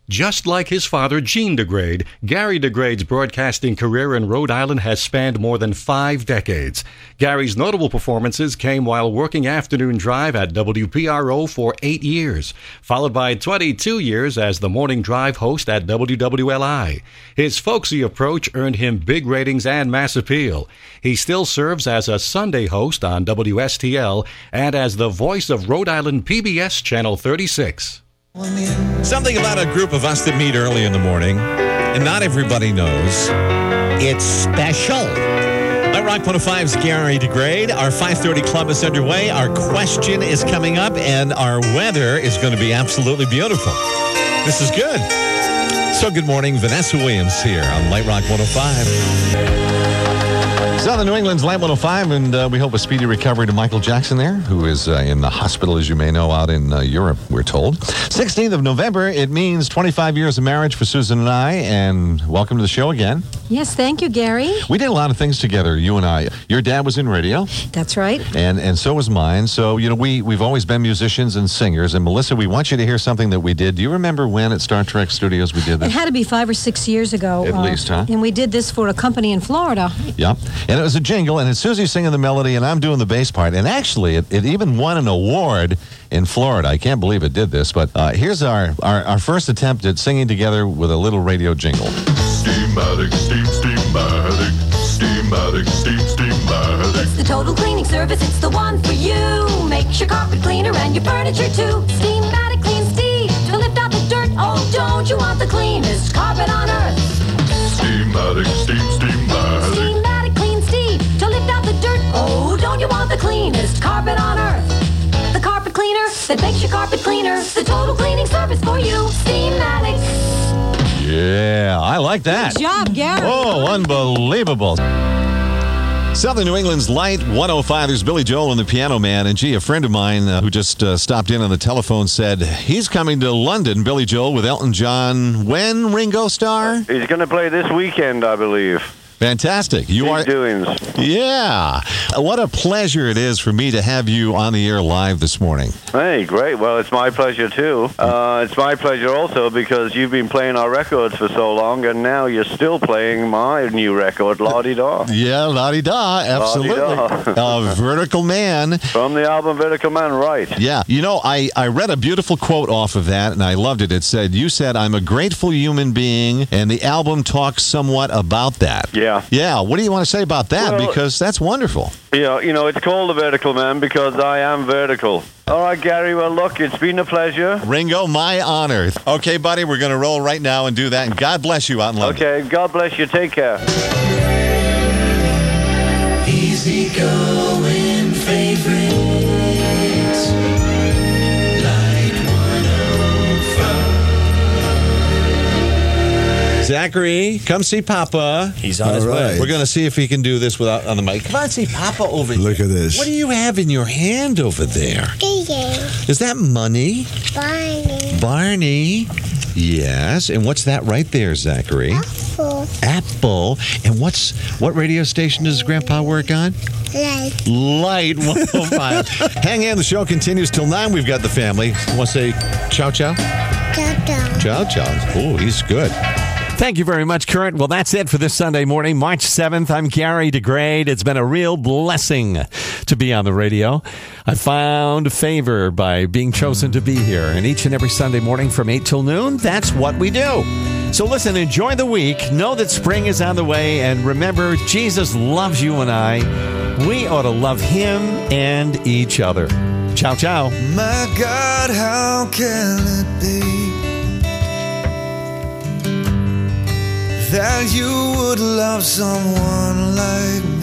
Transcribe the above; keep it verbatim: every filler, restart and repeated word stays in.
Just like his father, Gene DeGrade, Gary DeGrade's broadcasting career in Rhode Island has spanned more than five decades. Gary's notable performances came while working afternoon drive at W P R O for eight years, followed by twenty-two years as the morning drive host at W W L I. His folksy approach earned him big ratings and mass appeal. He still serves as a Sunday host on W S T L and as the voice of Rhode Island P B S Channel thirty-six. Something about a group of us that meet early in the morning, and not everybody knows. It's special. Light Rock one oh five's Gary DeGrade. Our five thirty club is underway. Our question is coming up, and our weather is going to be absolutely beautiful. This is good. So good morning. Vanessa Williams here on Light Rock one oh five. Southern New England's Light one oh five, and uh, we hope a speedy recovery to Michael Jackson there, who is uh, in the hospital, as you may know, out in uh, Europe, we're told. sixteenth of November, it means twenty-five years of marriage for Susan and I, and welcome to the show again. Yes, thank you, Gary. We did a lot of things together, you and I. Your dad was in radio. That's right. And and so was mine. So, you know, we, we've always been musicians and singers. And, Melissa, we want you to hear something that we did. Do you remember when at Star Trek Studios we did this? It had to be five or six years ago. At uh, least, huh? And we did this for a company in Florida. Yep. And it was a jingle, and it's Susie singing the melody, and I'm doing the bass part. And actually, it, it even won an award in Florida. I can't believe it did this, but uh, here's our, our, our first attempt at singing together with a little radio jingle. Steam-matic, steam, steam-matic, steam-matic, steam, steam-matic. It's the total cleaning service, it's the one for you. Makes your carpet cleaner and your furniture too. Steam-matic clean Steve to lift out the dirt. Oh, don't you want the cleanest carpet on earth? Steam-matic, steam, steam-matic. Steam-matic clean Steve to lift out the dirt. Oh, don't you want the cleanest carpet on earth? The carpet cleaner that makes your carpet cleaner. The total cleaning service for you. Steam-matic. Yeah, I like that. Good job, Gary. Oh, unbelievable. Southern New England's Light one oh five. There's Billy Joel and the Piano Man. And, gee, a friend of mine uh, who just uh, stopped in on the telephone said he's coming to London, Billy Joel, with Elton John. When, Ringo Starr? He's going to play this weekend, I believe. Fantastic. You Big are doings. Yeah. What a pleasure it is for me to have you on the air live this morning. Hey, great. Well, it's my pleasure, too. Uh, it's my pleasure also because you've been playing our records for so long, and now you're still playing my new record, La-Di-Da. Yeah, La-Di-Da, absolutely. La-Di-Da. uh, Vertical Man. From the album Vertical Man, right. Yeah. You know, I, I read a beautiful quote off of that, and I loved it. It said, you said, I'm a grateful human being, and the album talks somewhat about that. Yeah. Yeah, what do you want to say about that? Well, because that's wonderful. Yeah, you know, it's called The Vertical Man because I am vertical. All right, Gary, well, look, it's been a pleasure. Ringo, my honor. Okay, buddy, we're going to roll right now and do that, and God bless you out in London. Okay, God bless you. Take care. Easy going favorites. Light one oh five. Zachary, come see Papa. He's on his way. We're going to see if he can do this without on the mic. Come on, see Papa over here. Look at this. What do you have in your hand over there? Is that money? Barney. Barney. Yes. And what's that right there, Zachary? Apple. Apple. And what's what radio station does Grandpa work on? Light. Light one oh five. Hang in. The show continues till nine. We've got the family. Want to say ciao, ciao? Ciao, ciao. Ciao, ciao. Oh, he's good. Thank you very much, Kurt. Well, that's it for this Sunday morning, March seventh. I'm Gary DeGrade. It's been a real blessing to be on the radio. I found favor by being chosen to be here. And each and every Sunday morning from eight till noon, that's what we do. So listen, enjoy the week. Know that spring is on the way. And remember, Jesus loves you and I. We ought to love him and each other. Ciao, ciao. My God, how can it be that you would love someone like me?